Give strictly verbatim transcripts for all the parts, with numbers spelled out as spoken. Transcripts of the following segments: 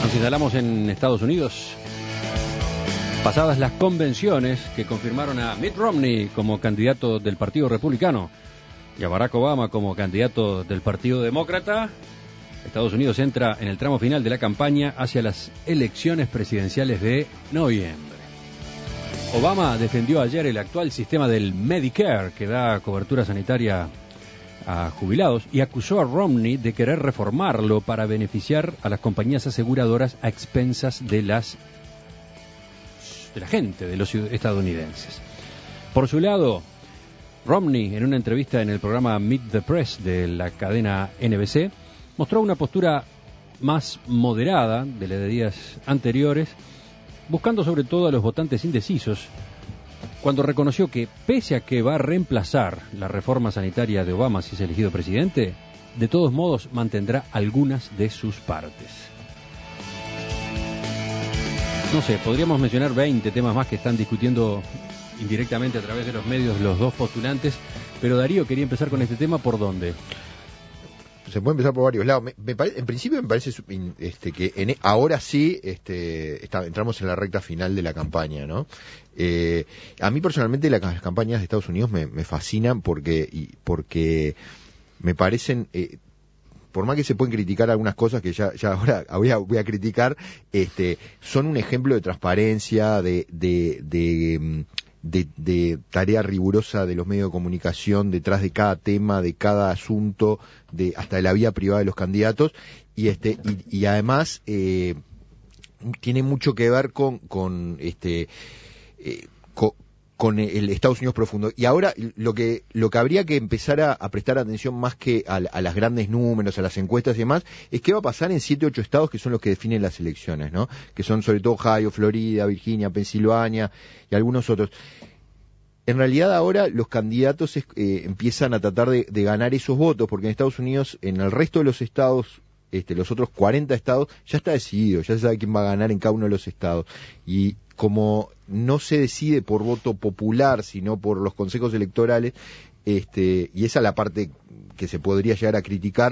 Nos instalamos en Estados Unidos. Pasadas las convenciones que confirmaron a Mitt Romney como candidato del Partido Republicano y a Barack Obama como candidato del Partido Demócrata, Estados Unidos entra en el tramo final de la campaña hacia las elecciones presidenciales de noviembre. Obama defendió ayer el actual sistema del Medicare, que da cobertura sanitaria a jubilados, y acusó a Romney de querer reformarlo para beneficiar a las compañías aseguradoras a expensas de las de la gente, de los estadounidenses. Por su lado, Romney, en una entrevista en el programa Meet the Press de la cadena N B C, mostró una postura más moderada de la de días anteriores, buscando sobre todo a los votantes indecisos, cuando reconoció que, pese a que va a reemplazar la reforma sanitaria de Obama si es elegido presidente, de todos modos mantendrá algunas de sus partes. No sé, podríamos mencionar veinte temas más que están discutiendo indirectamente a través de los medios los dos postulantes, pero Darío quería empezar con este tema. ¿Por dónde? Se puede empezar por varios lados. Me, me pare, en principio me parece este, que en, ahora sí este, está, entramos en la recta final de la campaña, ¿no? Eh, a mí personalmente las, las campañas de Estados Unidos me, me fascinan porque, y, porque me parecen... Eh, por más que se pueden criticar algunas cosas que ya, ya ahora voy a, voy a criticar, este, son un ejemplo de transparencia, de, de, de, de, de tarea rigurosa de los medios de comunicación detrás de cada tema, de cada asunto, de hasta de la vida privada de los candidatos, y este, y, y además eh, tiene mucho que ver con, con este, eh, con, con el Estados Unidos profundo. Y ahora lo que lo que habría que empezar a, a prestar atención más que a, a las grandes números, a las encuestas y demás, es qué va a pasar en siete, ocho estados que son los que definen las elecciones, ¿no? Que son sobre todo Ohio, Florida, Virginia, Pensilvania y algunos otros. En realidad ahora los candidatos eh, empiezan a tratar de, de ganar esos votos, porque en Estados Unidos, en el resto de los estados, este, los otros cuarenta estados, ya está decidido, ya se sabe quién va a ganar en cada uno de los estados. Y como no se decide por voto popular, sino por los consejos electorales, este, y esa es la parte que se podría llegar a criticar,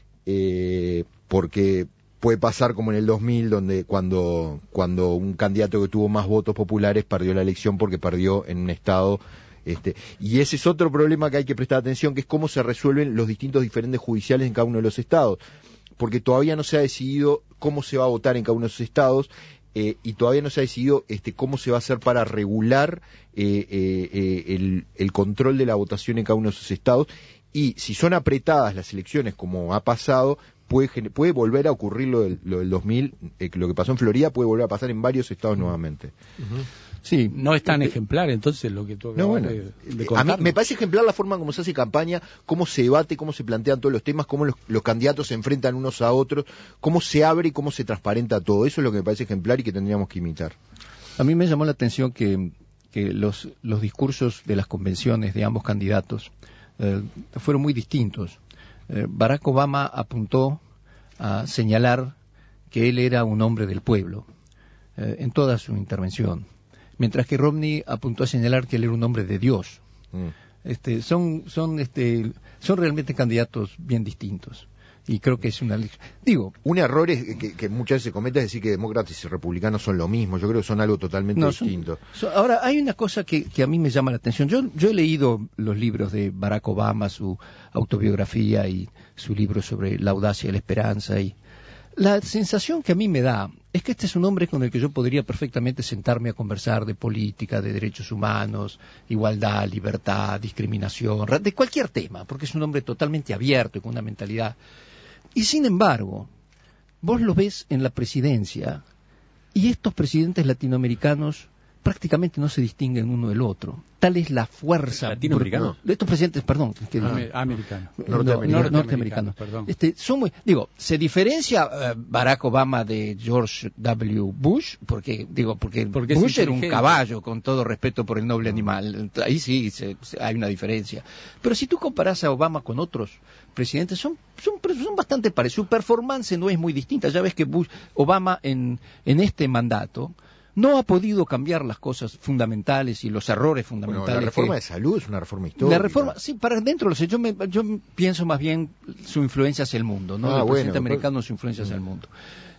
eh, porque puede pasar como en el dos mil, donde cuando, cuando un candidato que tuvo más votos populares perdió la elección porque perdió en un estado. Este, y ese es otro problema que hay que prestar atención, que es cómo se resuelven los distintos diferentes judiciales en cada uno de los estados, porque todavía no se ha decidido cómo se va a votar en cada uno de esos estados. Eh, y todavía no se ha decidido este, cómo se va a hacer para regular eh, eh, el, el control de la votación en cada uno de esos estados, y si son apretadas las elecciones como ha pasado, puede, puede volver a ocurrir lo del, lo del dos mil, eh, lo que pasó en Florida puede volver a pasar en varios estados nuevamente. Uh-huh. Sí, no es tan ejemplar entonces lo que tú acabas no, bueno, de, de contarnos. A mí me parece ejemplar la forma como se hace campaña, cómo se debate, cómo se plantean todos los temas, cómo los, los candidatos se enfrentan unos a otros, cómo se abre y cómo se transparenta todo. Eso es lo que me parece ejemplar y que tendríamos que imitar. A mí me llamó la atención que, que los, los discursos de las convenciones de ambos candidatos eh, fueron muy distintos. Eh, Barack Obama apuntó a señalar que él era un hombre del pueblo eh, en toda su intervención, mientras que Romney apuntó a señalar que él era un hombre de Dios. Mm. Este, son, son, este, son realmente candidatos bien distintos. Y creo que es una... Digo... Un error es que, que muchas veces se comete es decir que demócratas y republicanos son lo mismo. Yo creo que son algo totalmente no, distinto. Son, son, ahora, hay una cosa que, que a mí me llama la atención. Yo, yo he leído los libros de Barack Obama, su autobiografía y su libro sobre la audacia y la esperanza. Y la sensación que a mí me da es que este es un hombre con el que yo podría perfectamente sentarme a conversar de política, de derechos humanos, igualdad, libertad, discriminación, de cualquier tema, porque es un hombre totalmente abierto y con una mentalidad... Y sin embargo, vos lo ves en la presidencia y estos presidentes latinoamericanos prácticamente no se distinguen uno del otro. Tal es la fuerza... ¿Latinoamericanos? De estos presidentes, perdón. Que, ah, americanos. Norteamericanos. No, norteamericanos. Perdón. Este, son muy, digo, se diferencia uh, Barack Obama de George W. Bush, porque, digo, porque, porque Bush era un caballo, con todo respeto por el noble animal. Ahí sí se, se, hay una diferencia. Pero si tú comparás a Obama con otros presidentes, son, son, son bastante parecidos. Su performance no es muy distinta. Ya ves que Bush, Obama en, en este mandato no ha podido cambiar las cosas fundamentales y los errores fundamentales. Bueno, la reforma que... de salud es una reforma histórica. La reforma, sí, para dentro, yo, me, yo pienso más bien su influencia hacia el mundo, ¿no? Ah, el presidente bueno, americano, pues... su influencia hacia el mundo.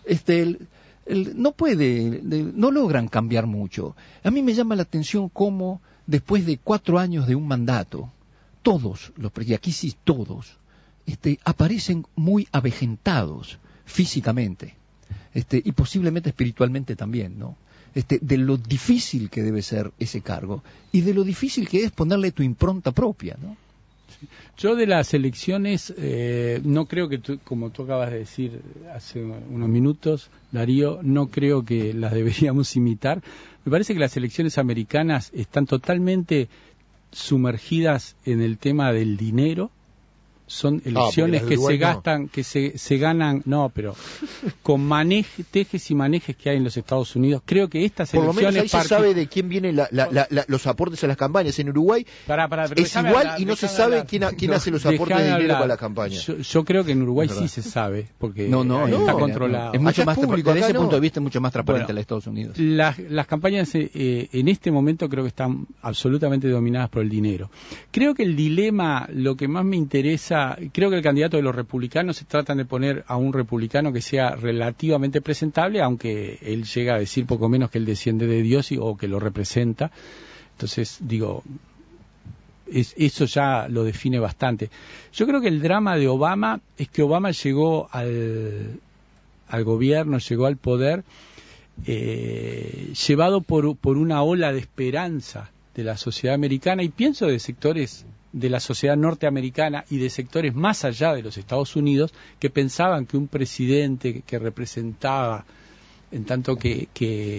Este, el, el, no puede, de, no logran cambiar mucho. A mí me llama la atención cómo después de cuatro años de un mandato, todos los, y aquí sí todos, este, aparecen muy avejentados físicamente, este, y posiblemente espiritualmente también, ¿no? Este, de lo difícil que debe ser ese cargo y de lo difícil que es ponerle tu impronta propia, ¿no? Yo de las elecciones eh, no creo que, tú, como tú acabas de decir hace unos minutos, Darío, no creo que las deberíamos imitar. Me parece que las elecciones americanas están totalmente sumergidas en el tema del dinero. Son elecciones ah, que se gastan, no. que se, se ganan, no, pero con manejes, tejes y manejes que hay en los Estados Unidos. Creo que estas Por elecciones... Por lo menos ahí se sabe de quién vienen la, la, la, la, los aportes a las campañas. En Uruguay para, para, es igual hablar, y no se sabe hablar. quién, quién no, hace los aportes de dinero hablar. para las campañas. Yo, yo creo que en Uruguay sí se sabe, porque no, no, está no, controlado. Es mucho más público, desde ese no. punto de vista es mucho más transparente bueno, en Estados Unidos. Las, las campañas eh, en este momento creo que están absolutamente dominadas por el dinero. Creo que el dilema, lo que más me interesa, creo que el candidato de los republicanos se tratan de poner a un republicano que sea relativamente presentable, aunque él llega a decir poco menos que él desciende de Dios y, o que lo representa. Entonces, digo, es, eso ya lo define bastante. Yo creo que el drama de Obama es que Obama llegó al, al gobierno, llegó al poder, eh, llevado por, por una ola de esperanza de la sociedad americana, y pienso de sectores de la sociedad norteamericana y de sectores más allá de los Estados Unidos que pensaban que un presidente que representaba, en tanto que,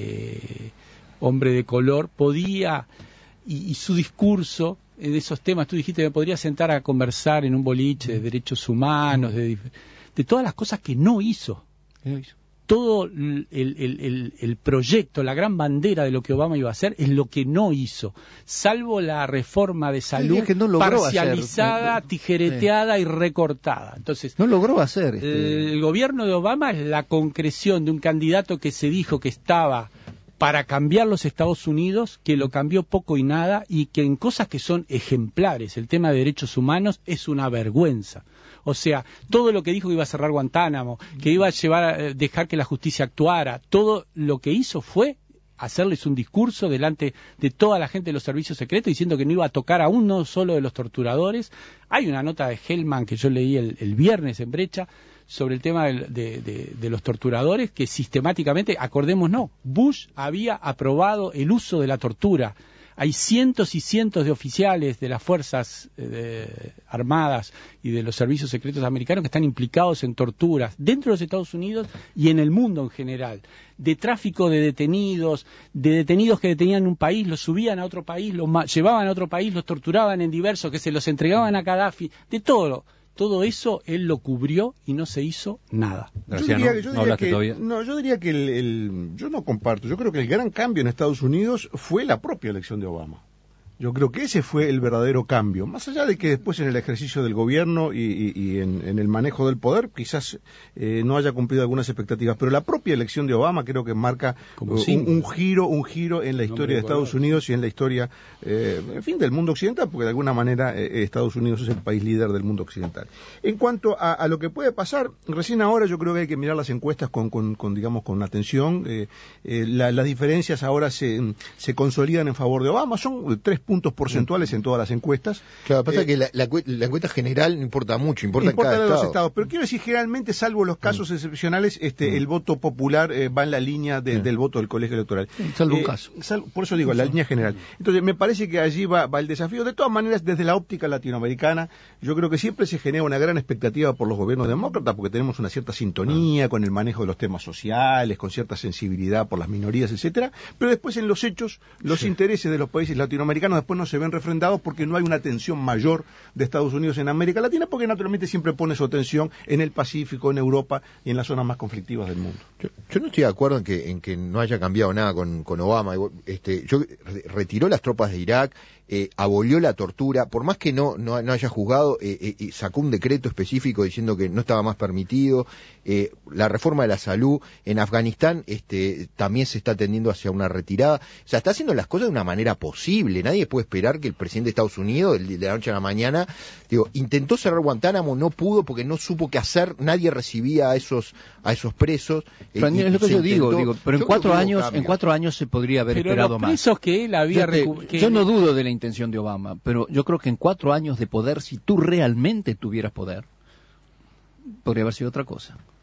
que hombre de color, podía, y, y su discurso de esos temas, tú dijiste, me podría sentar a conversar en un boliche de derechos humanos, de, de todas las cosas que no hizo. No hizo. Todo el, el, el, el proyecto, la gran bandera de lo que Obama iba a hacer es lo que no hizo, salvo la reforma de salud que no parcializada, hacer. tijereteada sí. y recortada. Entonces, no logró hacer. Este... El gobierno de Obama es la concreción de un candidato que se dijo que estaba para cambiar los Estados Unidos, que lo cambió poco y nada, y que en cosas que son ejemplares, el tema de derechos humanos es una vergüenza. O sea, todo lo que dijo que iba a cerrar Guantánamo, que iba a llevar a dejar que la justicia actuara, todo lo que hizo fue hacerles un discurso delante de toda la gente de los servicios secretos diciendo que no iba a tocar a uno solo de los torturadores. Hay una nota de Hellman que yo leí el, el viernes en Brecha sobre el tema de, de, de, de los torturadores, que sistemáticamente, acordémonos, Bush había aprobado el uso de la tortura. Hay cientos y cientos de oficiales de las Fuerzas eh, Armadas y de los servicios secretos americanos que están implicados en torturas dentro de los Estados Unidos y en el mundo en general, de tráfico de detenidos, de detenidos que detenían en un país, los subían a otro país, los llevaban a otro país, los torturaban en diversos, que se los entregaban a Gaddafi, de todo. Todo eso él lo cubrió y no se hizo nada. Yo diría, yo diría que, no, yo diría que el, el, yo no comparto. Yo creo que el gran cambio en Estados Unidos fue la propia elección de Obama. Yo creo que ese fue el verdadero cambio. Más allá de que después en el ejercicio del gobierno y, y, y en, en el manejo del poder quizás eh, no haya cumplido algunas expectativas, pero la propia elección de Obama creo que marca uh, un, un giro, un giro en la historia de Estados Unidos y en la historia, eh, en fin, del mundo occidental, porque de alguna manera eh, Estados Unidos es el país líder del mundo occidental. En cuanto a, a lo que puede pasar, recién ahora yo creo que hay que mirar las encuestas con, con, con digamos, con atención. Eh, eh, la, las diferencias ahora se, se consolidan en favor de Obama. Son tres puntos porcentuales en todas las encuestas. Claro, pasa eh, que la, la, la encuesta general no importa mucho, importa, importa en cada de los estado. estados. Pero quiero decir, generalmente, salvo los casos mm. excepcionales, este, mm. el voto popular eh, va en la línea de, mm. del voto del colegio electoral. Sí, salvo eh, un caso. Sal, por eso digo, la línea general. Entonces, me parece que allí va, va el desafío. De todas maneras, desde la óptica latinoamericana, yo creo que siempre se genera una gran expectativa por los gobiernos demócratas, porque tenemos una cierta sintonía con el manejo de los temas sociales, con cierta sensibilidad por las minorías, etcétera. Pero después, en los hechos, los sí. intereses de los países latinoamericanos después no se ven refrendados porque no hay una atención mayor de Estados Unidos en América Latina, porque naturalmente siempre pone su atención en el Pacífico, en Europa y en las zonas más conflictivas del mundo. Yo, yo no estoy de acuerdo en que en que no haya cambiado nada con, con Obama. Este, yo retiró las tropas de Irak, eh, abolió la tortura, por más que no, no, no haya juzgado, eh, eh, sacó un decreto específico diciendo que no estaba más permitido, eh, la reforma de la salud, en Afganistán este, también se está tendiendo hacia una retirada, o sea, está haciendo las cosas de una manera posible, nadie puede esperar que el presidente de Estados Unidos, de la noche a la mañana, digo, intentó cerrar Guantánamo, no pudo porque no supo qué hacer, nadie recibía a esos, a esos presos. Pero eh, es lo que yo intentó, digo, digo, pero en cuatro años, cambio. en cuatro años se podría haber pero esperado los más. presos que él había yo, te, recu- que yo no dudo de la intención de Obama, pero yo creo que en cuatro años de poder, si tú realmente tuvieras poder, podría haber sido otra cosa.